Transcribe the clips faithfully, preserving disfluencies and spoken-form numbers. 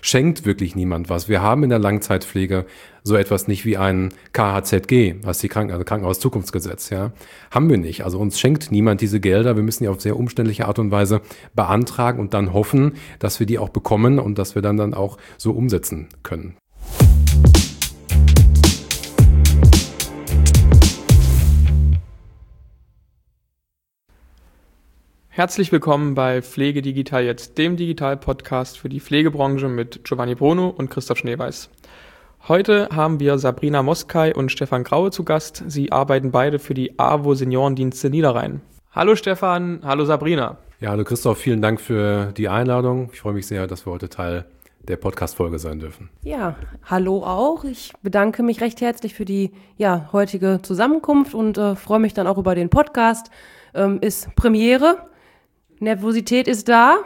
schenkt wirklich niemand was. Wir haben in der Langzeitpflege so etwas nicht wie ein K H Z G, was die Kranken, also Krankenhauszukunftsgesetz, ja. Haben wir nicht. Also uns schenkt niemand diese Gelder. Wir müssen die auf sehr umständliche Art und Weise beantragen und dann hoffen, dass wir die auch bekommen und dass wir dann, dann auch so umsetzen können. Herzlich willkommen bei Pflege Digital Jetzt, dem Digital-Podcast für die Pflegebranche mit Giovanni Bruno und Christoph Schneeweiß. Heute haben wir Sabrina Moskai und Stefan Graue zu Gast. Sie arbeiten beide für die AWO Seniorendienste Niederrhein. Hallo Stefan, hallo Sabrina. Ja, hallo Christoph, vielen Dank für die Einladung. Ich freue mich sehr, dass wir heute Teil der Podcast-Folge sein dürfen. Ja, hallo auch. Ich bedanke mich recht herzlich für die ja, heutige Zusammenkunft und äh, freue mich dann auch über den Podcast. Ähm, ist Premiere. Nervosität ist da,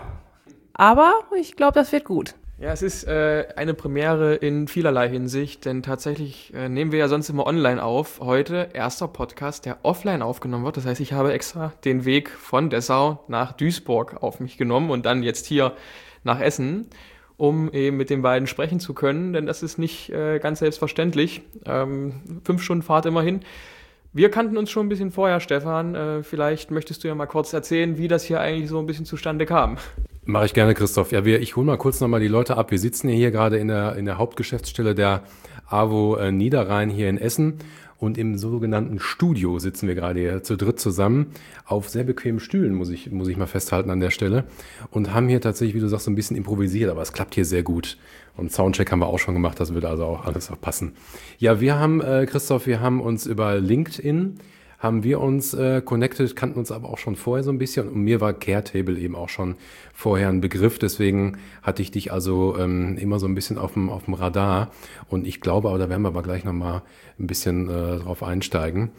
aber ich glaube, das wird gut. Ja, es ist äh, eine Premiere in vielerlei Hinsicht, denn tatsächlich äh, nehmen wir ja sonst immer online auf. Heute erster Podcast, der offline aufgenommen wird. Das heißt, ich habe extra den Weg von Dessau nach Duisburg auf mich genommen und dann jetzt hier nach Essen, um eben mit den beiden sprechen zu können, denn das ist nicht äh, ganz selbstverständlich. Ähm, fünf Stunden Fahrt immerhin. Wir kannten uns schon ein bisschen vorher, Stefan. Äh, vielleicht möchtest du ja mal kurz erzählen, wie das hier eigentlich so ein bisschen zustande kam. Mache ich gerne, Christoph. Ja, wir, ich hole mal kurz nochmal die Leute ab. Wir sitzen ja hier gerade in der, in der Hauptgeschäftsstelle der AWO äh, Niederrhein hier in Essen. Und im sogenannten Studio sitzen wir gerade hier zu dritt zusammen auf sehr bequemen Stühlen, muss ich, muss ich mal festhalten an der Stelle. Und haben hier tatsächlich, wie du sagst, so ein bisschen improvisiert, aber es klappt hier sehr gut. Und Soundcheck haben wir auch schon gemacht, das wird also auch alles auch passen. Ja, wir haben, äh, Christoph, wir haben uns über LinkedIn, haben wir uns äh, connected, kannten uns aber auch schon vorher so ein bisschen. Und mir war Caretable eben auch schon vorher ein Begriff. Deswegen hatte ich dich also ähm, immer so ein bisschen auf dem, auf dem Radar. Und ich glaube, aber da werden wir aber gleich nochmal ein bisschen äh, drauf einsteigen.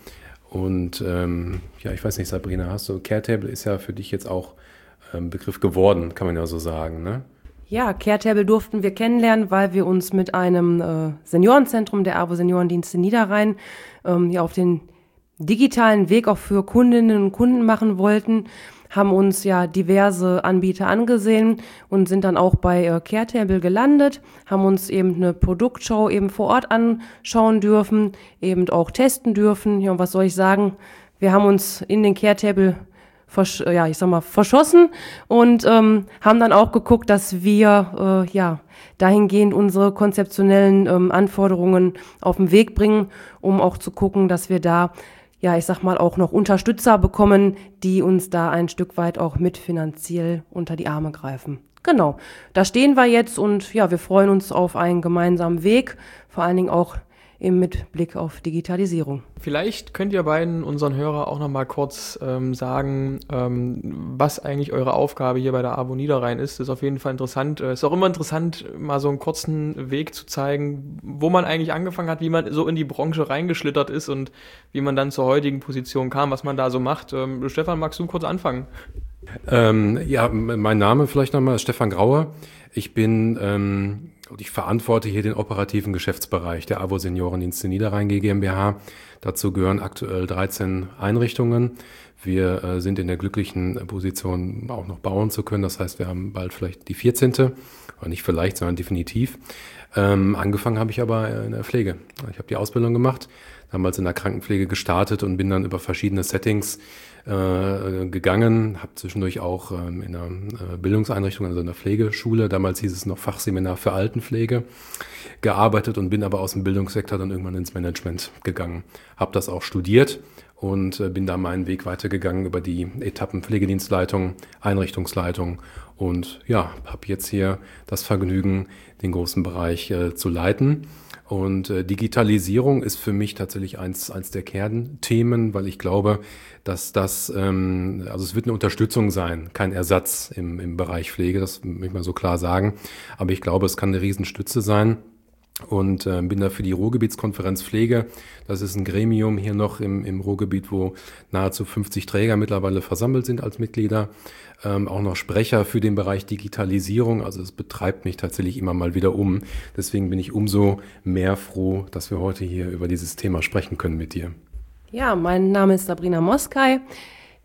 Und ähm, ja, ich weiß nicht, Sabrina, hast du, Caretable ist ja für dich jetzt auch ein ähm, Begriff geworden, kann man ja so sagen, ne? Ja, Caretable durften wir kennenlernen, weil wir uns mit einem äh, Seniorenzentrum der AWO Seniorendienste Niederrhein ähm, ja auf den digitalen Weg auch für Kundinnen und Kunden machen wollten, haben uns ja diverse Anbieter angesehen und sind dann auch bei äh, Caretable gelandet, haben uns eben eine Produktschau eben vor Ort anschauen dürfen, eben auch testen dürfen. Ja, und was soll ich sagen? Wir haben uns in den Caretable Versch- ja, ich sag mal, verschossen und ähm, haben dann auch geguckt, dass wir äh, ja dahingehend unsere konzeptionellen ähm, Anforderungen auf den Weg bringen, um auch zu gucken, dass wir da, ja, ich sag mal, auch noch Unterstützer bekommen, die uns da ein Stück weit auch mit finanziell unter die Arme greifen. Genau, da stehen wir jetzt und ja, wir freuen uns auf einen gemeinsamen Weg, vor allen Dingen auch eben mit Blick auf Digitalisierung. Vielleicht könnt ihr beiden unseren Hörer auch noch mal kurz ähm, sagen, ähm, was eigentlich eure Aufgabe hier bei der AWO Niederrhein ist. Das ist auf jeden Fall interessant. Es ist auch immer interessant, mal so einen kurzen Weg zu zeigen, wo man eigentlich angefangen hat, wie man so in die Branche reingeschlittert ist und wie man dann zur heutigen Position kam, was man da so macht. Ähm, Stefan, magst du kurz anfangen? Ähm, ja, mein Name vielleicht nochmal ist Stefan Graue. Ich bin ähm, und ich verantworte hier den operativen Geschäftsbereich der AWO Seniorendienste Niederrhein GmbH. Dazu gehören aktuell dreizehn Einrichtungen. Wir äh, sind in der glücklichen Position, auch noch bauen zu können. Das heißt, wir haben bald vielleicht die vierzehnte. Oder nicht vielleicht, sondern definitiv. Ähm, angefangen habe ich aber in der Pflege. Ich habe die Ausbildung gemacht, damals in der Krankenpflege gestartet und bin dann über verschiedene Settings äh, gegangen. Habe zwischendurch auch ähm, in einer äh, Bildungseinrichtung, also in der Pflegeschule, damals hieß es noch Fachseminar für Altenpflege, gearbeitet und bin aber aus dem Bildungssektor dann irgendwann ins Management gegangen. Habe das auch studiert und äh, bin da meinen Weg weitergegangen über die Etappen Pflegedienstleitung, Einrichtungsleitung und ja, habe jetzt hier das Vergnügen, den großen Bereich äh, zu leiten. Und äh, Digitalisierung ist für mich tatsächlich eins, eins der Kernthemen, weil ich glaube, dass das, ähm, also es wird eine Unterstützung sein, kein Ersatz im, im Bereich Pflege, das möchte ich mal so klar sagen. Aber ich glaube, es kann eine Riesenstütze sein. Und äh, bin da für die Ruhrgebietskonferenz Pflege. Das ist ein Gremium hier noch im, im Ruhrgebiet, wo nahezu fünfzig Träger mittlerweile versammelt sind als Mitglieder. Ähm, auch noch Sprecher für den Bereich Digitalisierung. Also es betreibt mich tatsächlich immer mal wieder um. Deswegen bin ich umso mehr froh, dass wir heute hier über dieses Thema sprechen können mit dir. Ja, mein Name ist Sabrina Moskai.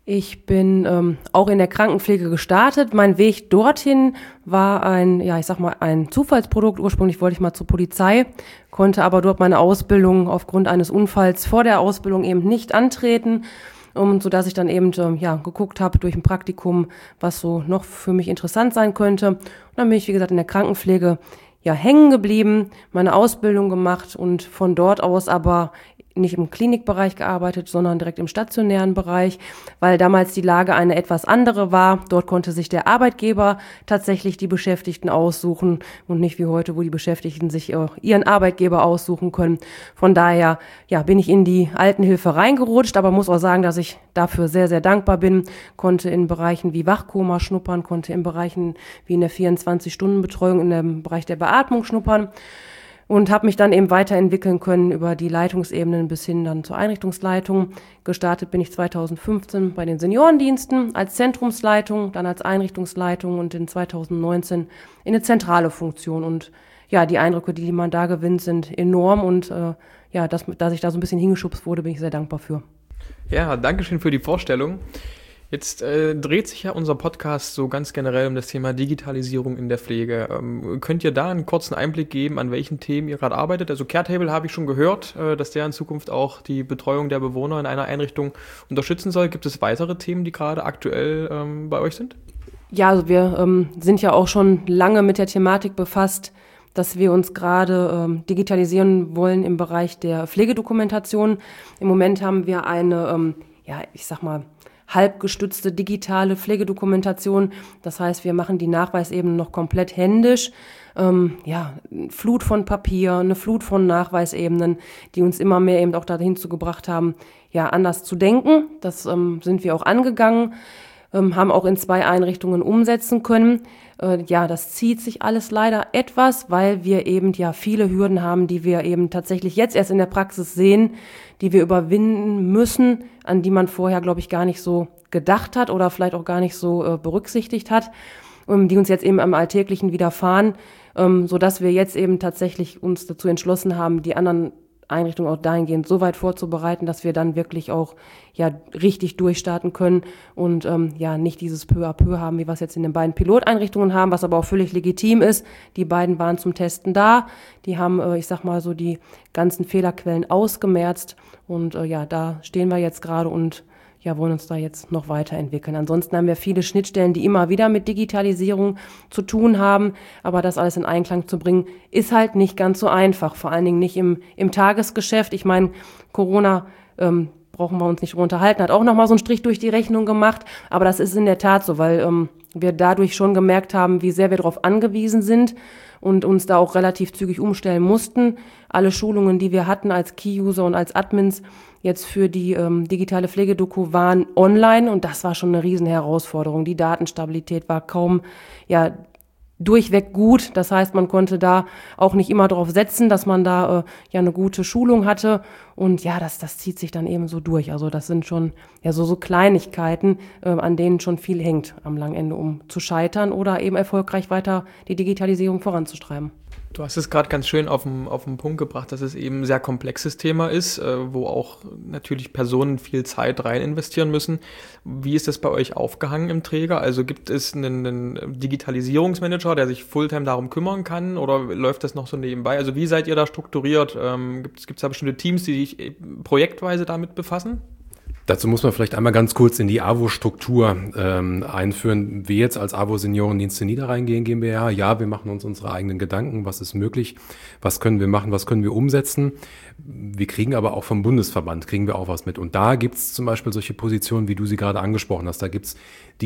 Ich bin ähm, auch in der Krankenpflege gestartet. Mein Weg dorthin war ein, ja, ich sag mal, ein Zufallsprodukt. Ursprünglich wollte ich mal zur Polizei, konnte aber dort meine Ausbildung aufgrund eines Unfalls vor der Ausbildung eben nicht antreten. Um, so dass ich dann eben ähm, ja geguckt habe durch ein Praktikum, was so noch für mich interessant sein könnte. Und dann bin ich, wie gesagt, in der Krankenpflege ja hängen geblieben, meine Ausbildung gemacht und von dort aus aber nicht im Klinikbereich gearbeitet, sondern direkt im stationären Bereich, weil damals die Lage eine etwas andere war. Dort konnte sich der Arbeitgeber tatsächlich die Beschäftigten aussuchen und nicht wie heute, wo die Beschäftigten sich auch ihren Arbeitgeber aussuchen können. Von daher, ja, bin ich in die Altenhilfe reingerutscht, aber muss auch sagen, dass ich dafür sehr, sehr dankbar bin. Konnte in Bereichen wie Wachkoma schnuppern, konnte in Bereichen wie in der vierundzwanzig-Stunden-Betreuung in dem Bereich der Beatmung schnuppern. Und habe mich dann eben weiterentwickeln können über die Leitungsebenen bis hin dann zur Einrichtungsleitung. Gestartet bin ich zweitausendfünfzehn bei den Seniorendiensten als Zentrumsleitung, dann als Einrichtungsleitung und in zweitausendneunzehn in eine zentrale Funktion. Und ja, die Eindrücke, die man da gewinnt, sind enorm. Und äh, ja, dass, dass ich da so ein bisschen hingeschubst wurde, bin ich sehr dankbar für. Ja, danke schön für die Vorstellung. Jetzt äh, dreht sich ja unser Podcast so ganz generell um das Thema Digitalisierung in der Pflege. Ähm, könnt ihr da einen kurzen Einblick geben, an welchen Themen ihr gerade arbeitet? Also Caretable habe ich schon gehört, äh, dass der in Zukunft auch die Betreuung der Bewohner in einer Einrichtung unterstützen soll. Gibt es weitere Themen, die gerade aktuell ähm, bei euch sind? Ja, also wir ähm, sind ja auch schon lange mit der Thematik befasst, dass wir uns gerade ähm, digitalisieren wollen im Bereich der Pflegedokumentation. Im Moment haben wir eine, ähm, ja, ich sag mal, halbgestützte digitale Pflegedokumentation. Das heißt, wir machen die Nachweisebene noch komplett händisch. Ähm, ja, Flut von Papier, eine Flut von Nachweisebenen, die uns immer mehr eben auch dahin zu gebracht haben, ja, anders zu denken. Das ähm, sind wir auch angegangen, ähm, haben auch in zwei Einrichtungen umsetzen können. Äh, ja, das zieht sich alles leider etwas, weil wir eben ja viele Hürden haben, die wir eben tatsächlich jetzt erst in der Praxis sehen, die wir überwinden müssen, an die man vorher, glaube ich, gar nicht so gedacht hat oder vielleicht auch gar nicht so äh, berücksichtigt hat, ähm, die uns jetzt eben am Alltäglichen widerfahren, ähm, sodass wir jetzt eben tatsächlich uns dazu entschlossen haben, die anderen Einrichtungen auch dahingehend so weit vorzubereiten, dass wir dann wirklich auch ja richtig durchstarten können und ähm, ja nicht dieses peu à peu haben, wie wir es jetzt in den beiden Piloteinrichtungen haben, was aber auch völlig legitim ist. Die beiden waren zum Testen da, die haben, äh, ich sag mal so, die ganzen Fehlerquellen ausgemerzt und äh, ja, da stehen wir jetzt gerade und ja, wollen uns da jetzt noch weiterentwickeln. Ansonsten haben wir viele Schnittstellen, die immer wieder mit Digitalisierung zu tun haben, aber das alles in Einklang zu bringen, ist halt nicht ganz so einfach, vor allen Dingen nicht im, im Tagesgeschäft. Ich meine, Corona, ähm, brauchen wir uns nicht unterhalten, hat auch nochmal so einen Strich durch die Rechnung gemacht, aber das ist in der Tat so, weil ähm, wir dadurch schon gemerkt haben, wie sehr wir darauf angewiesen sind und uns da auch relativ zügig umstellen mussten. Alle Schulungen, die wir hatten als Key-User und als Admins jetzt für die ähm, digitale Pflegedoku waren online und das war schon eine riesen Herausforderung. Die Datenstabilität war kaum ja durchweg gut. Das heißt, man konnte da auch nicht immer darauf setzen, dass man da äh, ja eine gute Schulung hatte. Und ja, das, das zieht sich dann eben so durch. Also das sind schon ja so, so Kleinigkeiten, äh, an denen schon viel hängt am langen Ende, um zu scheitern oder eben erfolgreich weiter die Digitalisierung voranzutreiben. Du hast es gerade ganz schön auf den, auf den Punkt gebracht, dass es eben ein sehr komplexes Thema ist, äh, wo auch natürlich Personen viel Zeit rein investieren müssen. Wie ist das bei euch aufgehangen im Träger? Also gibt es einen, einen Digitalisierungsmanager, der sich Fulltime darum kümmern kann oder läuft das noch so nebenbei? Also wie seid ihr da strukturiert? Ähm, gibt es da bestimmte Teams, die sich projektweise damit befassen? Dazu muss man vielleicht einmal ganz kurz in die A W O-Struktur ähm, einführen. Wir jetzt als A W O Seniorendienste Niederrhein GmbH, ja, wir machen uns unsere eigenen Gedanken, was ist möglich, was können wir machen, was können wir umsetzen. Wir kriegen aber auch vom Bundesverband, kriegen wir auch was mit. Und da gibt's zum Beispiel solche Positionen, wie du sie gerade angesprochen hast. Da gibt's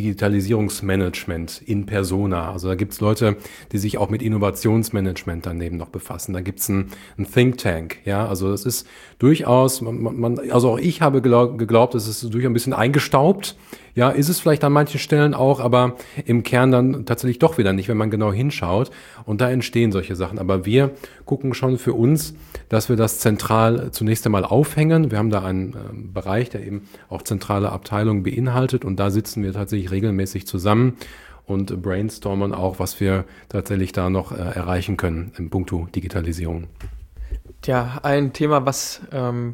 Digitalisierungsmanagement in persona. Also da gibt's Leute, die sich auch mit Innovationsmanagement daneben noch befassen. Da gibt's ein, ein Think Tank. Ja, also das ist durchaus, man, man, also auch ich habe glaub, geglaubt, es ist durchaus ein bisschen eingestaubt. Ja, ist es vielleicht an manchen Stellen auch, aber im Kern dann tatsächlich doch wieder nicht, wenn man genau hinschaut. Und da entstehen solche Sachen. Aber wir gucken schon für uns, dass wir das zentral zunächst einmal aufhängen. Wir haben da einen äh, Bereich, der eben auch zentrale Abteilungen beinhaltet. Und da sitzen wir tatsächlich regelmäßig zusammen und brainstormen auch, was wir tatsächlich da noch äh, erreichen können in puncto Digitalisierung. Tja, ein Thema, was ähm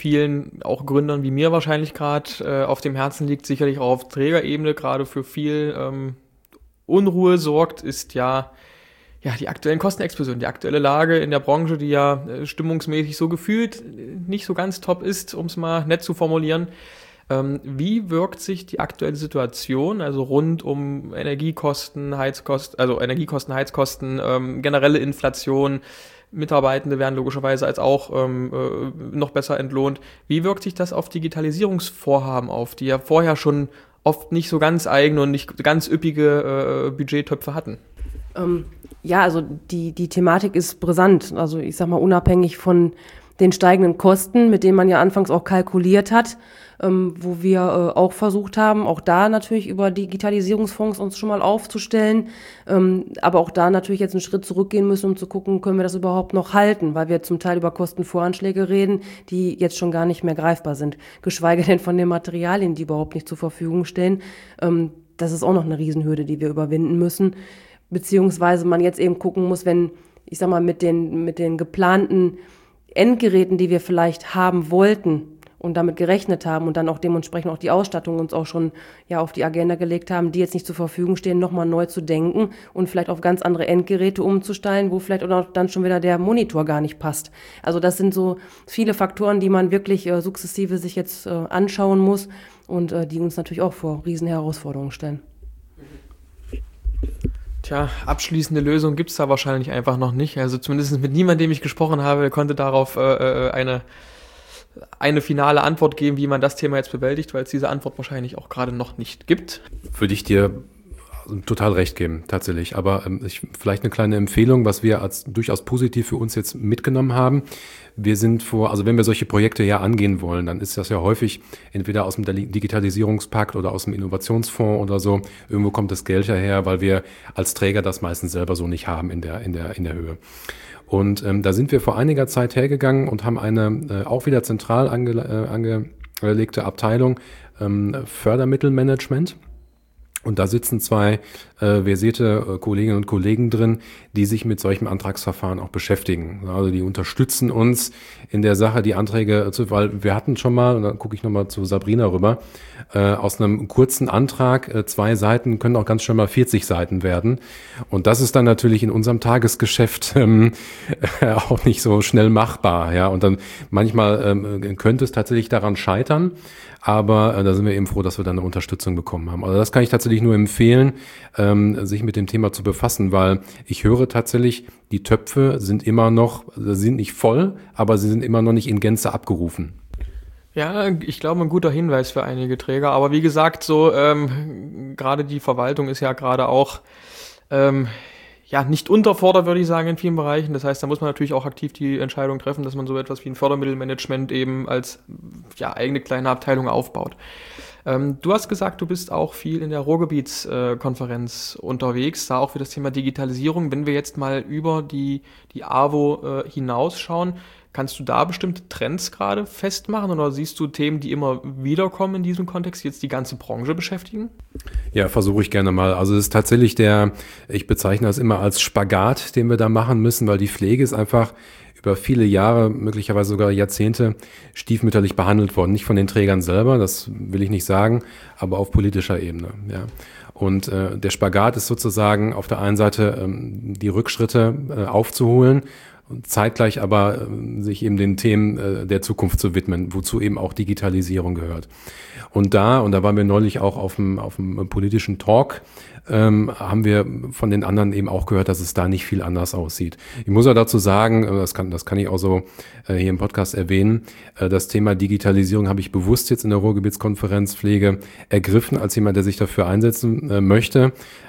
vielen, auch Gründern wie mir wahrscheinlich gerade äh, auf dem Herzen liegt, sicherlich auch auf Trägerebene gerade für viel ähm, Unruhe sorgt, ist ja, ja die aktuellen Kostenexplosionen, die aktuelle Lage in der Branche, die ja äh, stimmungsmäßig so gefühlt nicht so ganz top ist, um es mal nett zu formulieren. Ähm, wie wirkt sich die aktuelle Situation, also rund um Energiekosten, Heizkosten, also Energiekosten, Heizkosten, ähm, generelle Inflation, Mitarbeitende werden logischerweise als auch ähm, äh, noch besser entlohnt. Wie wirkt sich das auf Digitalisierungsvorhaben auf, die ja vorher schon oft nicht so ganz eigene und nicht ganz üppige äh, Budgettöpfe hatten? Ähm, ja, also die, die Thematik ist brisant. Also ich sag mal, unabhängig von den steigenden Kosten, mit denen man ja anfangs auch kalkuliert hat, ähm, wo wir äh, auch versucht haben, auch da natürlich über Digitalisierungsfonds uns schon mal aufzustellen, ähm, aber auch da natürlich jetzt einen Schritt zurückgehen müssen, um zu gucken, können wir das überhaupt noch halten, weil wir zum Teil über Kostenvoranschläge reden, die jetzt schon gar nicht mehr greifbar sind, geschweige denn von den Materialien, die überhaupt nicht zur Verfügung stehen. Ähm, das ist auch noch eine Riesenhürde, die wir überwinden müssen, beziehungsweise man jetzt eben gucken muss, wenn, ich sag mal, mit den, mit den geplanten Endgeräten, die wir vielleicht haben wollten und damit gerechnet haben und dann auch dementsprechend auch die Ausstattung uns auch schon ja auf die Agenda gelegt haben, die jetzt nicht zur Verfügung stehen, nochmal neu zu denken und vielleicht auf ganz andere Endgeräte umzusteigen, wo vielleicht auch dann schon wieder der Monitor gar nicht passt. Also das sind so viele Faktoren, die man wirklich äh, sukzessive sich jetzt äh, anschauen muss und äh, die uns natürlich auch vor riesen Herausforderungen stellen. Tja, abschließende Lösung gibt's da wahrscheinlich einfach noch nicht. Also zumindest mit niemandem, dem ich gesprochen habe, konnte darauf äh, eine, eine finale Antwort geben, wie man das Thema jetzt bewältigt, weil es diese Antwort wahrscheinlich auch gerade noch nicht gibt. Würde ich dir total recht geben, tatsächlich. Aber ähm, ich, vielleicht eine kleine Empfehlung, was wir als durchaus positiv für uns jetzt mitgenommen haben. Wir sind vor, also wenn wir solche Projekte ja angehen wollen, dann ist das ja häufig entweder aus dem Digitalisierungspakt oder aus dem Innovationsfonds oder so. Irgendwo kommt das Geld ja her, weil wir als Träger das meistens selber so nicht haben in der, in der, in der Höhe. Und ähm, da sind wir vor einiger Zeit hergegangen und haben eine äh, auch wieder zentral ange, äh, angelegte Abteilung ähm, Fördermittelmanagement. Und da sitzen zwei äh, versierte äh, Kolleginnen und Kollegen drin, die sich mit solchem Antragsverfahren auch beschäftigen. Also die unterstützen uns in der Sache, die Anträge zu, weil wir hatten schon mal, und dann gucke ich nochmal zu Sabrina rüber, äh, aus einem kurzen Antrag, äh, zwei Seiten können auch ganz schnell mal vierzig Seiten werden. Und das ist dann natürlich in unserem Tagesgeschäft ähm, äh, auch nicht so schnell machbar. Ja, und dann manchmal ähm, könnte es tatsächlich daran scheitern. Aber äh, da sind wir eben froh, dass wir dann eine Unterstützung bekommen haben. Also das kann ich tatsächlich nur empfehlen, ähm, sich mit dem Thema zu befassen, weil ich höre tatsächlich, die Töpfe sind immer noch, sind nicht voll, aber sie sind immer noch nicht in Gänze abgerufen. Ja, ich glaube, ein guter Hinweis für einige Träger. Aber wie gesagt, so ähm, gerade die Verwaltung ist ja gerade auch ähm, ja nicht unterfordert, würde ich sagen, in vielen Bereichen. Das heißt, da muss man natürlich auch aktiv die Entscheidung treffen, dass man so etwas wie ein Fördermittelmanagement eben als ja eigene kleine Abteilung aufbaut. Ähm, du hast gesagt, du bist auch viel in der Ruhrgebietskonferenz äh, unterwegs, da auch für das Thema Digitalisierung. Wenn wir jetzt mal über die, die A W O äh, hinausschauen, kannst du da bestimmte Trends gerade festmachen oder siehst du Themen, die immer wieder kommen in diesem Kontext, die jetzt die ganze Branche beschäftigen? Ja, versuche ich gerne mal. Also es ist tatsächlich der, ich bezeichne das immer als Spagat, den wir da machen müssen, weil die Pflege ist einfach über viele Jahre, möglicherweise sogar Jahrzehnte stiefmütterlich behandelt worden. Nicht von den Trägern selber, das will ich nicht sagen, aber auf politischer Ebene. Ja. Und äh, der Spagat ist sozusagen auf der einen Seite ähm, die Rückschritte äh, aufzuholen, zeitgleich aber äh, sich eben den Themen äh, der Zukunft zu widmen, wozu eben auch Digitalisierung gehört. Und da, und da waren wir neulich auch auf dem, auf dem politischen Talk, ähm, haben wir von den anderen eben auch gehört, dass es da nicht viel anders aussieht. Ich muss ja dazu sagen, das kann, das kann ich auch so äh, hier im Podcast erwähnen, äh, das Thema Digitalisierung habe ich bewusst jetzt in der Ruhrgebietskonferenz Pflege ergriffen, als jemand, der sich dafür einsetzen äh, möchte.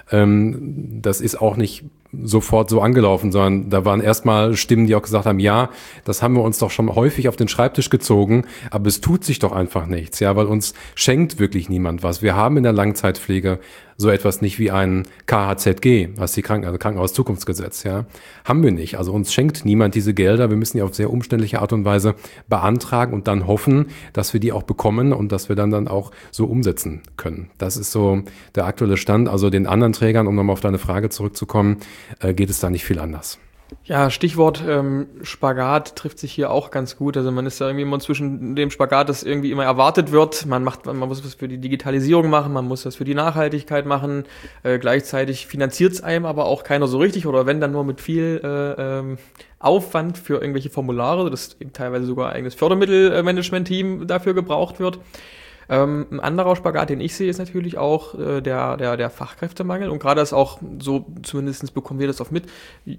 Ähm, das ist auch nicht sofort so angelaufen, sondern da waren erstmal Stimmen, die auch gesagt haben, ja, das haben wir uns doch schon häufig auf den Schreibtisch gezogen, aber es tut sich doch einfach nichts, ja, weil uns schenkt wirklich niemand was. Wir haben in der Langzeitpflege so etwas nicht wie ein K H Z G, was die Kranken, also Krankenhauszukunftsgesetz, ja, haben wir nicht. Also uns schenkt niemand diese Gelder. Wir müssen die auf sehr umständliche Art und Weise beantragen und dann hoffen, dass wir die auch bekommen und dass wir dann dann auch so umsetzen können. Das ist so der aktuelle Stand. Also den anderen Trägern, um nochmal auf deine Frage zurückzukommen, äh, geht es da nicht viel anders. Ja, Stichwort ähm, Spagat trifft sich hier auch ganz gut. Also man ist ja irgendwie immer zwischen dem Spagat, das irgendwie immer erwartet wird. Man macht, man muss was für die Digitalisierung machen, man muss was für die Nachhaltigkeit machen. Äh, gleichzeitig finanziert es einem aber auch keiner so richtig oder wenn dann nur mit viel äh, ähm, Aufwand für irgendwelche Formulare, dass eben teilweise sogar ein eigenes Fördermittelmanagement-Team dafür gebraucht wird. Ähm, ein anderer Spagat, den ich sehe, ist natürlich auch äh, der, der, der Fachkräftemangel. Und gerade ist auch, so zumindest bekommen wir das oft mit,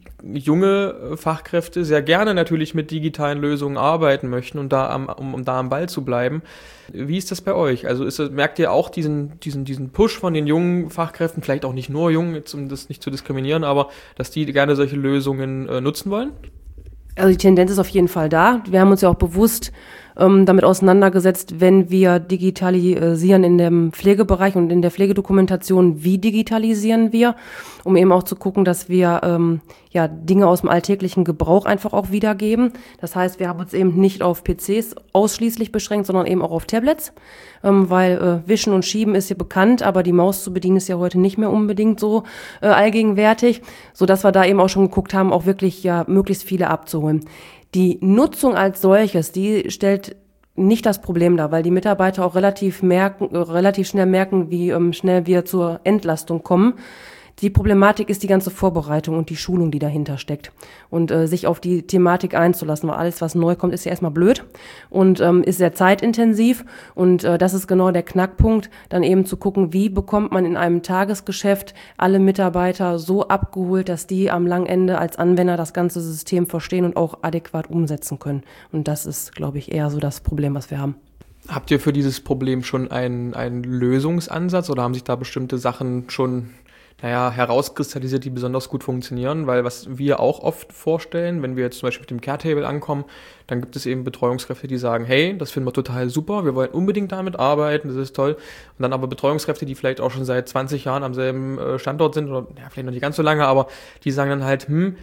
junge Fachkräfte sehr gerne natürlich mit digitalen Lösungen arbeiten möchten und da am, um, um da am Ball zu bleiben. Wie ist das bei euch? Also ist, merkt ihr auch diesen, diesen, diesen Push von den jungen Fachkräften, vielleicht auch nicht nur jung, jetzt, um das nicht zu diskriminieren, aber dass die gerne solche Lösungen äh, nutzen wollen? Also die Tendenz ist auf jeden Fall da. Wir haben uns ja auch bewusst ähm, damit auseinandergesetzt, wenn wir digitalisieren in dem Pflegebereich und in der Pflegedokumentation, wie digitalisieren wir, um eben auch zu gucken, dass wir ähm, ja Dinge aus dem alltäglichen Gebrauch einfach auch wiedergeben. Das heißt, wir haben uns eben nicht auf P Cs ausschließlich beschränkt, sondern eben auch auf Tablets, ähm, weil äh, Wischen und Schieben ist ja bekannt, aber die Maus zu bedienen ist ja heute nicht mehr unbedingt so äh, allgegenwärtig, sodass wir da eben auch schon geguckt haben, auch wirklich ja möglichst viele abzuholen. Die Nutzung als solches, die stellt nicht das Problem dar, weil die Mitarbeiter auch relativ merken, relativ schnell merken, wie ähm, schnell wir zur Entlastung kommen. Die Problematik ist die ganze Vorbereitung und die Schulung, die dahinter steckt. Und äh, sich auf die Thematik einzulassen, weil alles, was neu kommt, ist ja erstmal blöd und ähm, ist sehr zeitintensiv. Und äh, das ist genau der Knackpunkt, dann eben zu gucken, wie bekommt man in einem Tagesgeschäft alle Mitarbeiter so abgeholt, dass die am langen Ende als Anwender das ganze System verstehen und auch adäquat umsetzen können. Und das ist, glaube ich, eher so das Problem, was wir haben. Habt ihr für dieses Problem schon einen, einen Lösungsansatz oder haben sich da bestimmte Sachen schon naja, herauskristallisiert, die besonders gut funktionieren, weil was wir auch oft vorstellen, wenn wir jetzt zum Beispiel mit dem Care-Table ankommen, dann gibt es eben Betreuungskräfte, die sagen, hey, das finden wir total super, wir wollen unbedingt damit arbeiten, das ist toll. Und dann aber Betreuungskräfte, die vielleicht auch schon seit zwanzig Jahren am selben Standort sind oder ja, vielleicht noch nicht ganz so lange, aber die sagen dann halt, hm,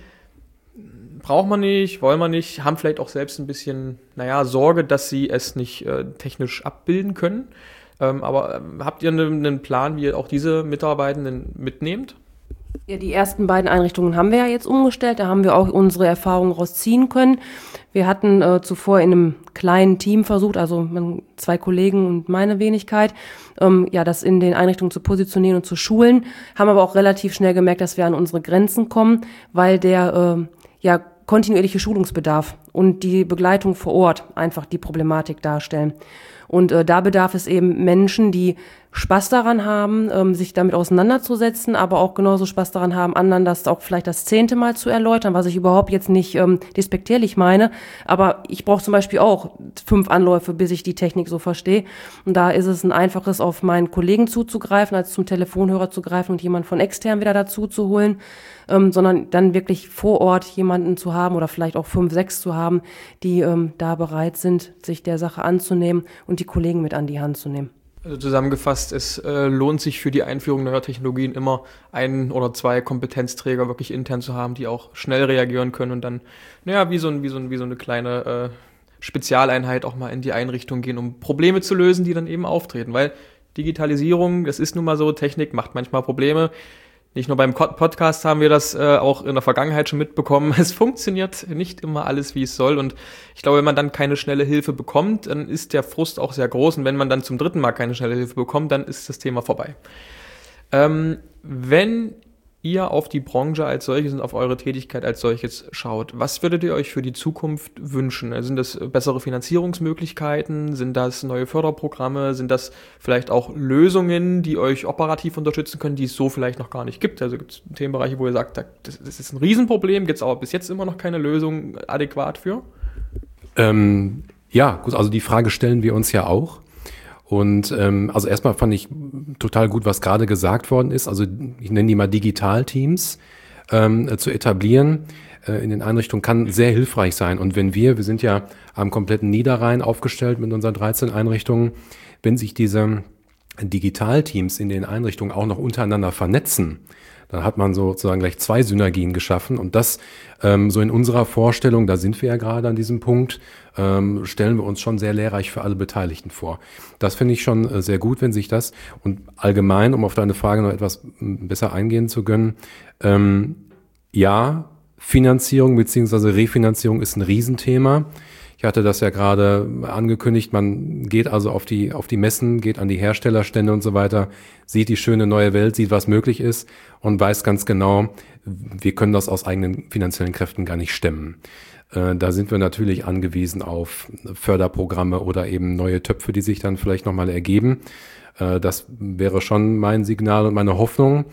braucht man nicht, wollen wir nicht, haben vielleicht auch selbst ein bisschen, naja, Sorge, dass sie es nicht äh, technisch abbilden können. Ähm, aber ähm, habt ihr einen, einen Plan, wie ihr auch diese Mitarbeitenden mitnehmt? Ja, die ersten beiden Einrichtungen haben wir ja jetzt umgestellt. Da haben wir auch unsere Erfahrungen rausziehen können. Wir hatten äh, zuvor in einem kleinen Team versucht, also zwei Kollegen und meine Wenigkeit, ähm, ja, das in den Einrichtungen zu positionieren und zu schulen, haben aber auch relativ schnell gemerkt, dass wir an unsere Grenzen kommen, weil der äh, ja kontinuierliche Schulungsbedarf und die Begleitung vor Ort einfach die Problematik darstellen. Und äh, da bedarf es eben Menschen, die Spaß daran haben, ähm, sich damit auseinanderzusetzen, aber auch genauso Spaß daran haben, anderen das auch vielleicht das zehnte Mal zu erläutern, was ich überhaupt jetzt nicht ähm, despektierlich meine. Aber ich brauche zum Beispiel auch fünf Anläufe, bis ich die Technik so verstehe. Und da ist es ein einfaches, auf meinen Kollegen zuzugreifen, als zum Telefonhörer zu greifen und jemanden von extern wieder dazu zu holen, ähm, sondern dann wirklich vor Ort jemanden zu haben oder vielleicht auch fünf, sechs zu haben, die ähm, da bereit sind, sich der Sache anzunehmen und die Kollegen mit an die Hand zu nehmen. Also zusammengefasst, es äh, lohnt sich für die Einführung neuer Technologien immer ein oder zwei Kompetenzträger wirklich intern zu haben, die auch schnell reagieren können und dann, naja, wie so, ein, wie so, ein, wie so eine kleine äh, Spezialeinheit auch mal in die Einrichtung gehen, um Probleme zu lösen, die dann eben auftreten. Weil Digitalisierung, das ist nun mal so, Technik macht manchmal Probleme. Nicht nur beim Podcast haben wir das äh, auch in der Vergangenheit schon mitbekommen. Es funktioniert nicht immer alles, wie es soll. Und ich glaube, wenn man dann keine schnelle Hilfe bekommt, dann ist der Frust auch sehr groß. Und wenn man dann zum dritten Mal keine schnelle Hilfe bekommt, dann ist das Thema vorbei. Ähm, wenn ihr auf die Branche als solches und auf eure Tätigkeit als solches schaut, was würdet ihr euch für die Zukunft wünschen? Sind das bessere Finanzierungsmöglichkeiten? Sind das neue Förderprogramme? Sind das vielleicht auch Lösungen, die euch operativ unterstützen können, die es so vielleicht noch gar nicht gibt? Also gibt es Themenbereiche, wo ihr sagt, das ist ein Riesenproblem, gibt es aber bis jetzt immer noch keine Lösung adäquat für? Ähm, ja, gut, also die Frage stellen wir uns ja auch. Und ähm, also erstmal fand ich total gut, was gerade gesagt worden ist. Also ich nenne die mal Digitalteams ähm, äh, zu etablieren äh, in den Einrichtungen kann sehr hilfreich sein. Und wenn wir, wir sind ja am kompletten Niederrhein aufgestellt mit unseren dreizehn Einrichtungen, wenn sich diese Digitalteams in den Einrichtungen auch noch untereinander vernetzen, dann hat man sozusagen gleich zwei Synergien geschaffen. Und das ähm, so in unserer Vorstellung, da sind wir ja gerade an diesem Punkt, ähm, stellen wir uns schon sehr lehrreich für alle Beteiligten vor. Das finde ich schon äh, sehr gut, wenn sich das, und allgemein, um auf deine Frage noch etwas m, besser eingehen zu können, ähm, ja, Finanzierung bzw. Refinanzierung ist ein Riesenthema. Ich hatte das ja gerade angekündigt, man geht also auf die, auf die Messen, geht an die Herstellerstände und so weiter, sieht die schöne neue Welt, sieht, was möglich ist und weiß ganz genau, wir können das aus eigenen finanziellen Kräften gar nicht stemmen. Äh, da sind wir natürlich angewiesen auf Förderprogramme oder eben neue Töpfe, die sich dann vielleicht nochmal ergeben. Äh, das wäre schon mein Signal und meine Hoffnung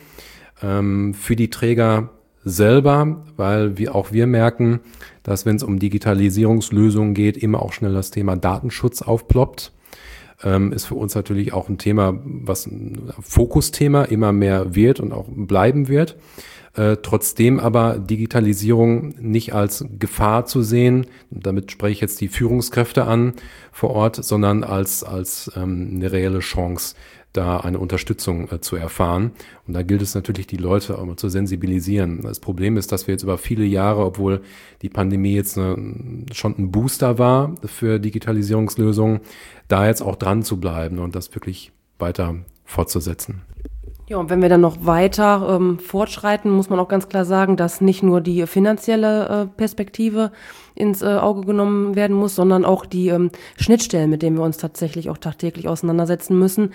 ähm, für die Träger selber, weil wir auch wir merken, dass wenn es um Digitalisierungslösungen geht, immer auch schnell das Thema Datenschutz aufploppt. Ähm, ist für uns natürlich auch ein Thema, was ein Fokusthema immer mehr wird und auch bleiben wird. Äh, trotzdem aber Digitalisierung nicht als Gefahr zu sehen, damit spreche ich jetzt die Führungskräfte an vor Ort, sondern als, als ähm, eine reelle Chance, da eine Unterstützung äh, zu erfahren. Und da gilt es natürlich, die Leute auch mal zu sensibilisieren. Das Problem ist, dass wir jetzt über viele Jahre, obwohl die Pandemie jetzt eine, schon ein Booster war für Digitalisierungslösungen, da jetzt auch dran zu bleiben und das wirklich weiter fortzusetzen. Ja, und wenn wir dann noch weiter ähm, fortschreiten, muss man auch ganz klar sagen, dass nicht nur die finanzielle äh, Perspektive ins äh, Auge genommen werden muss, sondern auch die ähm, Schnittstellen, mit denen wir uns tatsächlich auch tagtäglich auseinandersetzen müssen.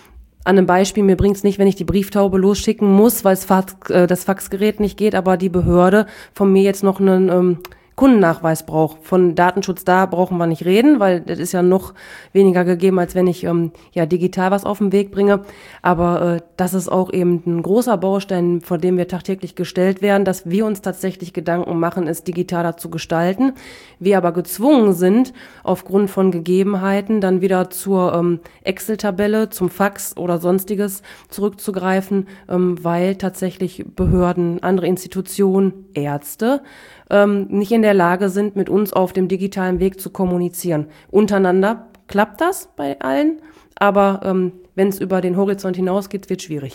An einem Beispiel, mir bringt's nicht, wenn ich die Brieftaube losschicken muss, weil es Fax, äh, das Faxgerät nicht geht, aber die Behörde von mir jetzt noch einen ähm, Kundennachweis braucht. Von Datenschutz da brauchen wir nicht reden, weil das ist ja noch weniger gegeben, als wenn ich ähm, ja digital was auf den Weg bringe. Aber äh, das ist auch eben ein großer Baustein, vor dem wir tagtäglich gestellt werden, dass wir uns tatsächlich Gedanken machen, es digitaler zu gestalten. Wir aber gezwungen sind, aufgrund von Gegebenheiten dann wieder zur ähm, Excel-Tabelle, zum Fax oder sonstiges zurückzugreifen, ähm, weil tatsächlich Behörden, andere Institutionen, Ärzte ähm, nicht in der Lage sind, mit uns auf dem digitalen Weg zu kommunizieren. Untereinander klappt das bei allen, aber ähm, wenn es über den Horizont hinausgeht, wird es schwierig.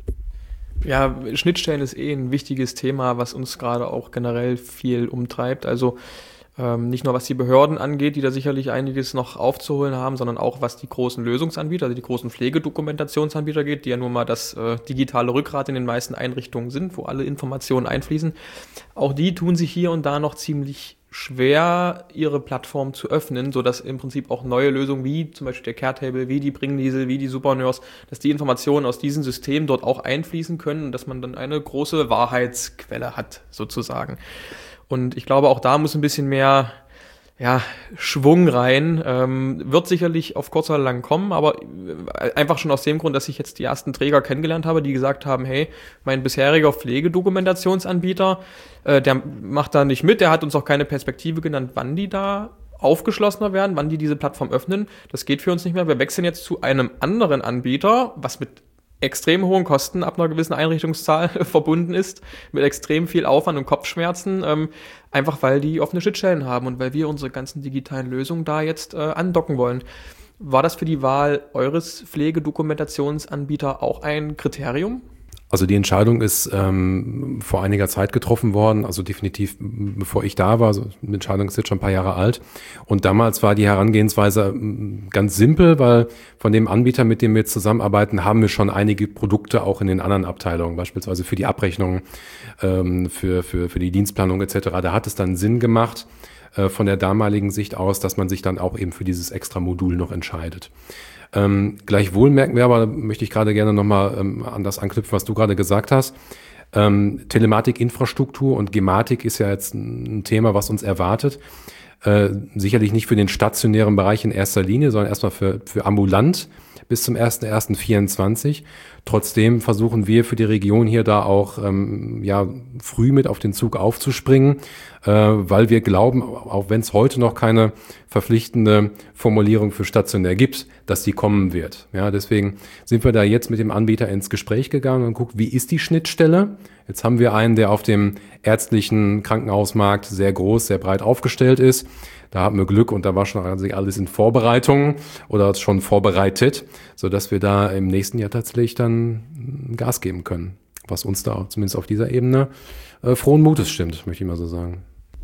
Ja, Schnittstellen ist eh ein wichtiges Thema, was uns gerade auch generell viel umtreibt. Also ähm, nicht nur was die Behörden angeht, die da sicherlich einiges noch aufzuholen haben, sondern auch was die großen Lösungsanbieter, also die großen Pflegedokumentationsanbieter geht, die ja nun mal das äh, digitale Rückgrat in den meisten Einrichtungen sind, wo alle Informationen einfließen. Auch die tun sich hier und da noch ziemlich schwer, ihre Plattform zu öffnen, sodass im Prinzip auch neue Lösungen wie zum Beispiel der Caretable, wie die Bringdiesel, wie die Supernurse, dass die Informationen aus diesen Systemen dort auch einfließen können und dass man dann eine große Wahrheitsquelle hat, sozusagen. Und ich glaube, auch da muss ein bisschen mehr ja, Schwung rein. Ähm, wird sicherlich auf kurz oder lang kommen, aber einfach schon aus dem Grund, dass ich jetzt die ersten Träger kennengelernt habe, die gesagt haben, hey, mein bisheriger Pflegedokumentationsanbieter, äh, der macht da nicht mit, der hat uns auch keine Perspektive genannt, wann die da aufgeschlossener werden, wann die diese Plattform öffnen. Das geht für uns nicht mehr. Wir wechseln jetzt zu einem anderen Anbieter, was mit extrem hohen Kosten ab einer gewissen Einrichtungszahl verbunden ist, mit extrem viel Aufwand und Kopfschmerzen, ähm, einfach weil die offene Schnittstellen haben und weil wir unsere ganzen digitalen Lösungen da jetzt äh, andocken wollen. War das für die Wahl eures Pflegedokumentationsanbieters auch ein Kriterium? Also die Entscheidung ist ähm, vor einiger Zeit getroffen worden, also definitiv bevor ich da war, also die Entscheidung ist jetzt schon ein paar Jahre alt. Und damals war die Herangehensweise ganz simpel, weil von dem Anbieter, mit dem wir jetzt zusammenarbeiten, haben wir schon einige Produkte auch in den anderen Abteilungen, beispielsweise für die Abrechnung, ähm, für, für, für die Dienstplanung et cetera. Da hat es dann Sinn gemacht, äh, von der damaligen Sicht aus, dass man sich dann auch eben für dieses extra Modul noch entscheidet. Ähm, gleichwohl merken wir aber, da möchte ich gerade gerne nochmal ähm, an das anknüpfen, was du gerade gesagt hast. Ähm, Telematik-Infrastruktur und Gematik ist ja jetzt ein Thema, was uns erwartet. Äh, sicherlich nicht für den stationären Bereich in erster Linie, sondern erstmal für, für ambulant bis zum erster erster vierundzwanzig. Trotzdem versuchen wir für die Region hier da auch ähm, ja früh mit auf den Zug aufzuspringen, äh, weil wir glauben, auch wenn es heute noch keine verpflichtende Formulierung für stationär gibt, dass die kommen wird. Ja, deswegen sind wir da jetzt mit dem Anbieter ins Gespräch gegangen und guckt, wie ist die Schnittstelle? Jetzt haben wir einen, der auf dem ärztlichen Krankenhausmarkt sehr groß, sehr breit aufgestellt ist. Da haben wir Glück und da war schon alles in Vorbereitung oder schon vorbereitet, sodass wir da im nächsten Jahr tatsächlich dann Gas geben können, was uns da zumindest auf dieser Ebene äh, frohen Mutes stimmt, möchte ich mal so sagen.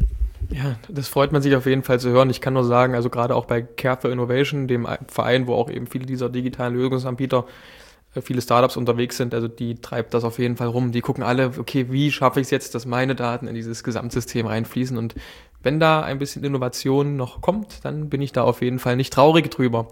Ja, das freut man sich auf jeden Fall zu hören. Ich kann nur sagen, also gerade auch bei Care for Innovation, dem Verein, wo auch eben viele dieser digitalen Lösungsanbieter äh, viele Startups unterwegs sind, also die treibt das auf jeden Fall rum. Die gucken alle, okay, wie schaffe ich es jetzt, dass meine Daten in dieses Gesamtsystem reinfließen, und wenn da ein bisschen Innovation noch kommt, dann bin ich da auf jeden Fall nicht traurig drüber.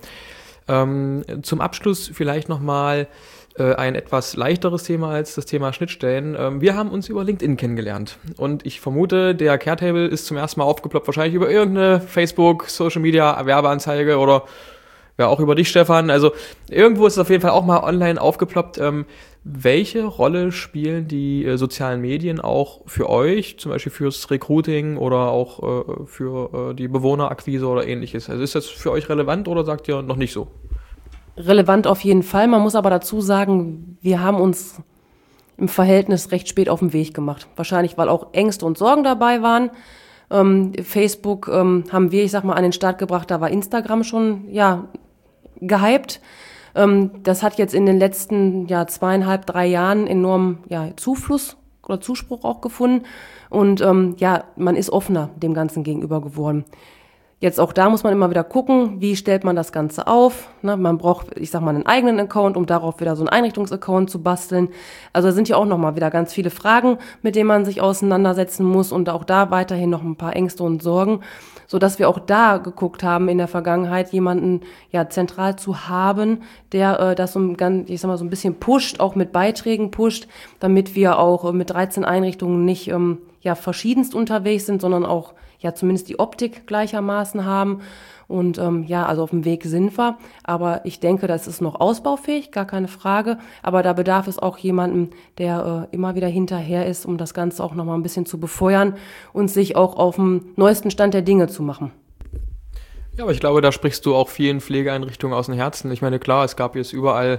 Ähm, zum Abschluss vielleicht nochmal äh, ein etwas leichteres Thema als das Thema Schnittstellen. Ähm, wir haben uns über LinkedIn kennengelernt, und ich vermute, der Caretable ist zum ersten Mal aufgeploppt, wahrscheinlich über irgendeine Facebook, Social Media, Werbeanzeige oder ja auch über dich, Stefan. Also irgendwo ist es auf jeden Fall auch mal online aufgeploppt. Ähm, welche Rolle spielen die äh, sozialen Medien auch für euch, zum Beispiel fürs Recruiting oder auch äh, für äh, die Bewohnerakquise oder ähnliches? Also ist das für euch relevant oder sagt ihr noch nicht so? Relevant auf jeden Fall. Man muss aber dazu sagen, wir haben uns im Verhältnis recht spät auf den Weg gemacht. Wahrscheinlich, weil auch Ängste und Sorgen dabei waren. Ähm, Facebook ähm, haben wir, ich sag mal, an den Start gebracht, da war Instagram schon, ja, gehypt. Ähm, das hat jetzt in den letzten, ja, zweieinhalb, drei Jahren enorm, ja, Zufluss oder Zuspruch auch gefunden. Und, ähm, ja, man ist offener dem Ganzen gegenüber geworden. Jetzt auch da muss man immer wieder gucken, wie stellt man das Ganze auf. Ne, man braucht, ich sag mal, einen eigenen Account, um darauf wieder so einen Einrichtungsaccount zu basteln. Also da sind ja auch nochmal wieder ganz viele Fragen, mit denen man sich auseinandersetzen muss, und auch da weiterhin noch ein paar Ängste und Sorgen, sodass wir auch da geguckt haben, in der Vergangenheit jemanden ja zentral zu haben, der äh, das so ein, ganz, ich sag mal, so ein bisschen pusht, auch mit Beiträgen pusht, damit wir auch äh, mit dreizehn Einrichtungen nicht ähm, ja verschiedenst unterwegs sind, sondern auch ja zumindest die Optik gleichermaßen haben. Und ähm, ja, also auf dem Weg sind wir. Aber ich denke, das ist noch ausbaufähig, gar keine Frage. Aber da bedarf es auch jemanden, der äh, immer wieder hinterher ist, um das Ganze auch nochmal ein bisschen zu befeuern und sich auch auf dem neuesten Stand der Dinge zu machen. Ja, aber ich glaube, da sprichst du auch vielen Pflegeeinrichtungen aus dem Herzen. Ich meine, klar, es gab jetzt überall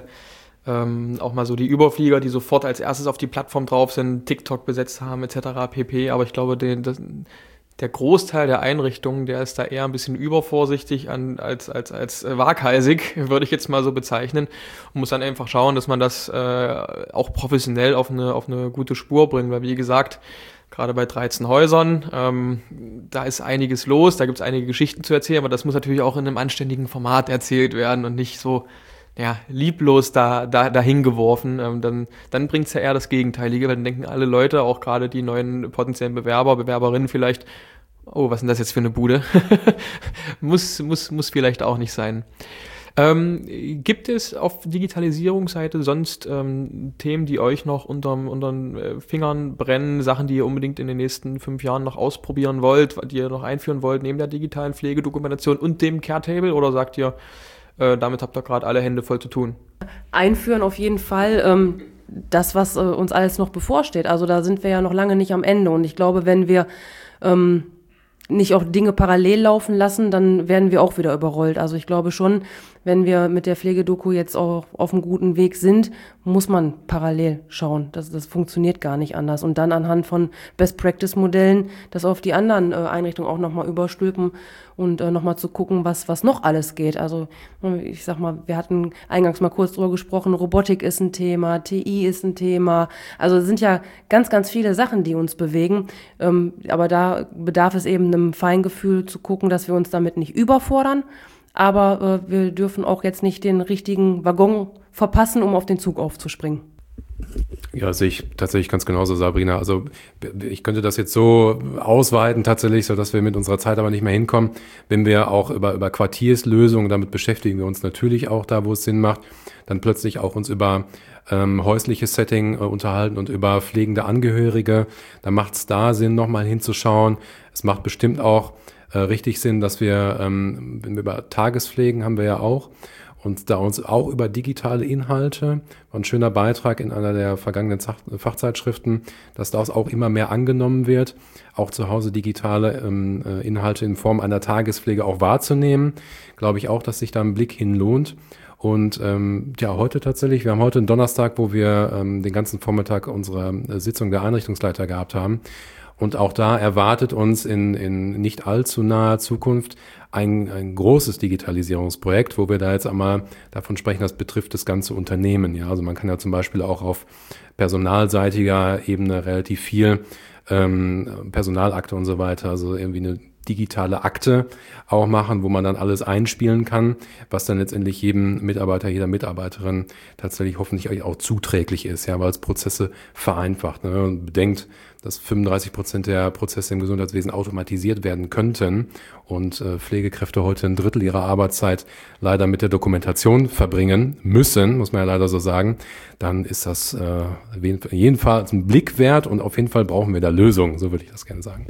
ähm, auch mal so die Überflieger, die sofort als erstes auf die Plattform drauf sind, TikTok besetzt haben et cetera pp. Aber ich glaube, den, das, der Großteil der Einrichtungen, der ist da eher ein bisschen übervorsichtig an, als, als, als waghalsig, würde ich jetzt mal so bezeichnen, und muss dann einfach schauen, dass man das äh, auch professionell auf eine, auf eine gute Spur bringt, weil wie gesagt, gerade bei dreizehn Häusern, ähm, da ist einiges los, da gibt es einige Geschichten zu erzählen, aber das muss natürlich auch in einem anständigen Format erzählt werden und nicht so ja, lieblos da, da, dahin geworfen, ähm, dann, dann bringt's ja eher das Gegenteilige, weil dann denken alle Leute, auch gerade die neuen potenziellen Bewerber, Bewerberinnen vielleicht, oh, was ist denn das jetzt für eine Bude? muss, muss, muss vielleicht auch nicht sein. Ähm, gibt es auf Digitalisierungsseite sonst ähm, Themen, die euch noch unterm, unterm äh, Fingern brennen, Sachen, die ihr unbedingt in den nächsten fünf Jahren noch ausprobieren wollt, die ihr noch einführen wollt, neben der digitalen Pflegedokumentation und dem Caretable, oder sagt ihr, Äh, damit habt ihr gerade alle Hände voll zu tun? Einführen auf jeden Fall ähm, das, was äh, uns alles noch bevorsteht. Also da sind wir ja noch lange nicht am Ende. Und ich glaube, wenn wir ähm, nicht auch Dinge parallel laufen lassen, dann werden wir auch wieder überrollt. Also ich glaube schon, wenn wir mit der Pflegedoku jetzt auch auf einem guten Weg sind, muss man parallel schauen. Das, das funktioniert gar nicht anders. Und dann anhand von Best-Practice-Modellen das auf die anderen äh, Einrichtungen auch nochmal überstülpen und äh, nochmal zu gucken, was, was noch alles geht. Also ich sag mal, wir hatten eingangs mal kurz drüber gesprochen, Robotik ist ein Thema, T I ist ein Thema. Also es sind ja ganz, ganz viele Sachen, die uns bewegen. Ähm, aber da bedarf es eben einem Feingefühl zu gucken, dass wir uns damit nicht überfordern. Aber äh, wir dürfen auch jetzt nicht den richtigen Waggon verpassen, um auf den Zug aufzuspringen. Ja, sehe ich tatsächlich ganz genauso, Sabrina. Also ich könnte das jetzt so ausweiten tatsächlich, so dass wir mit unserer Zeit aber nicht mehr hinkommen. Wenn wir auch über, über Quartierslösungen, damit beschäftigen wir uns natürlich auch da, wo es Sinn macht, dann plötzlich auch uns über ähm, häusliches Setting äh, unterhalten und über pflegende Angehörige. Da macht es da Sinn, nochmal hinzuschauen. Es macht bestimmt auch äh, richtig Sinn, dass wir, ähm, wenn wir über Tagespflegen haben wir ja auch, und da uns auch über digitale Inhalte, war ein schöner Beitrag in einer der vergangenen Fachzeitschriften, dass das auch immer mehr angenommen wird, auch zu Hause digitale ähm, Inhalte in Form einer Tagespflege auch wahrzunehmen, glaube ich auch, dass sich da ein Blick hin lohnt. Und ähm, ja, heute tatsächlich, wir haben heute einen Donnerstag, wo wir ähm, den ganzen Vormittag unsere Sitzung der Einrichtungsleiter gehabt haben. Und auch da erwartet uns in, in nicht allzu naher Zukunft ein, ein großes Digitalisierungsprojekt, wo wir da jetzt einmal davon sprechen, das betrifft das ganze Unternehmen. Ja, also man kann ja zum Beispiel auch auf personalseitiger Ebene relativ viel ähm, Personalakte und so weiter, also irgendwie eine digitale Akte auch machen, wo man dann alles einspielen kann, was dann letztendlich jedem Mitarbeiter, jeder Mitarbeiterin tatsächlich hoffentlich auch zuträglich ist, ja, weil es Prozesse vereinfacht. Ne? Und bedenkt, dass fünfunddreißig Prozent der Prozesse im Gesundheitswesen automatisiert werden könnten und äh, Pflegekräfte heute ein Drittel ihrer Arbeitszeit leider mit der Dokumentation verbringen müssen, muss man ja leider so sagen, dann ist das äh, jedenfalls ein Blick wert und auf jeden Fall brauchen wir da Lösungen, so würde ich das gerne sagen.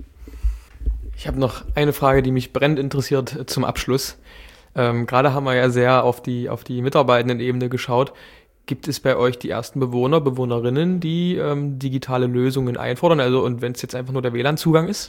Ich habe noch eine Frage, die mich brennend interessiert äh, zum Abschluss. Ähm, gerade haben wir ja sehr auf die, auf die Mitarbeitendenebene geschaut. Gibt es bei euch die ersten Bewohner, Bewohnerinnen, die ähm, digitale Lösungen einfordern? Also und wenn es jetzt einfach nur der W L A N-Zugang ist?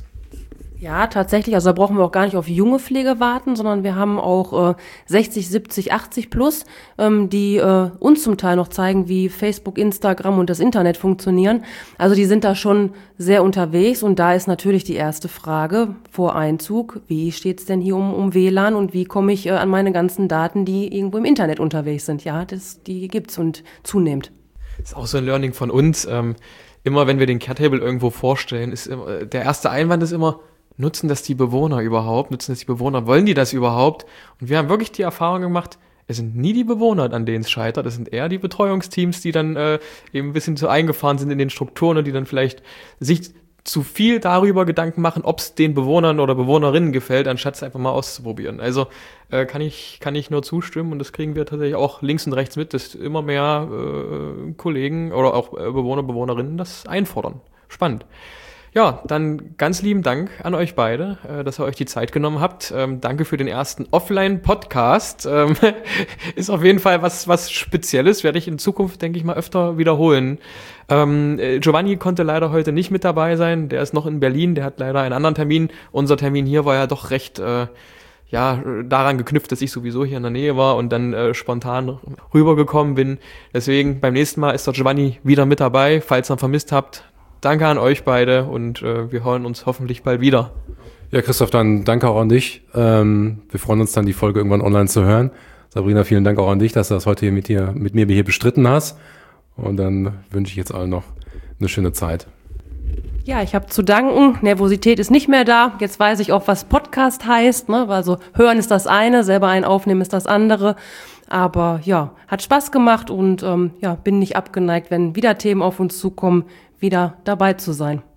Ja, tatsächlich. Also da brauchen wir auch gar nicht auf junge Pflege warten, sondern wir haben auch äh, sechzig, siebzig, achtzig plus, ähm, die äh, uns zum Teil noch zeigen, wie Facebook, Instagram und das Internet funktionieren. Also die sind da schon sehr unterwegs und da ist natürlich die erste Frage vor Einzug, wie steht's denn hier um, um W L A N und wie komme ich äh, an meine ganzen Daten, die irgendwo im Internet unterwegs sind? Ja, das, die gibt's und zunehmend. Das ist auch so ein Learning von uns. Ähm, immer wenn wir den Care-Table irgendwo vorstellen, ist immer, der erste Einwand ist immer, nutzen das die Bewohner überhaupt? Nutzen das die Bewohner? Wollen die das überhaupt? Und wir haben wirklich die Erfahrung gemacht, es sind nie die Bewohner, an denen es scheitert. Es sind eher die Betreuungsteams, die dann äh, eben ein bisschen zu eingefahren sind in den Strukturen und die dann vielleicht sich zu viel darüber Gedanken machen, ob es den Bewohnern oder Bewohnerinnen gefällt, anstatt es einfach mal auszuprobieren. Also äh, kann ich kann ich nur zustimmen und das kriegen wir tatsächlich auch links und rechts mit, dass immer mehr äh, Kollegen oder auch äh, Bewohner, Bewohnerinnen das einfordern. Spannend. Ja, dann ganz lieben Dank an euch beide, äh, dass ihr euch die Zeit genommen habt. Ähm, danke für den ersten Offline-Podcast. Ähm, ist auf jeden Fall was was Spezielles, werde ich in Zukunft, denke ich mal, öfter wiederholen. Ähm, äh, Giovanni konnte leider heute nicht mit dabei sein. Der ist noch in Berlin, der hat leider einen anderen Termin. Unser Termin hier war ja doch recht äh, ja daran geknüpft, dass ich sowieso hier in der Nähe war und dann äh, spontan rübergekommen bin. Deswegen beim nächsten Mal ist der Giovanni wieder mit dabei, falls ihr ihn vermisst habt. Danke an euch beide und äh, wir hören uns hoffentlich bald wieder. Ja, Christoph, dann danke auch an dich. Ähm, wir freuen uns dann, die Folge irgendwann online zu hören. Sabrina, vielen Dank auch an dich, dass du das heute hier mit, dir, mit mir hier bestritten hast. Und dann wünsche ich jetzt allen noch eine schöne Zeit. Ja, ich habe zu danken. Nervosität ist nicht mehr da. Jetzt weiß ich auch, was Podcast heißt. Ne? Also hören ist das eine, selber einen aufnehmen ist das andere. Aber ja, hat Spaß gemacht und ähm, ja, bin nicht abgeneigt, wenn wieder Themen auf uns zukommen, wieder dabei zu sein.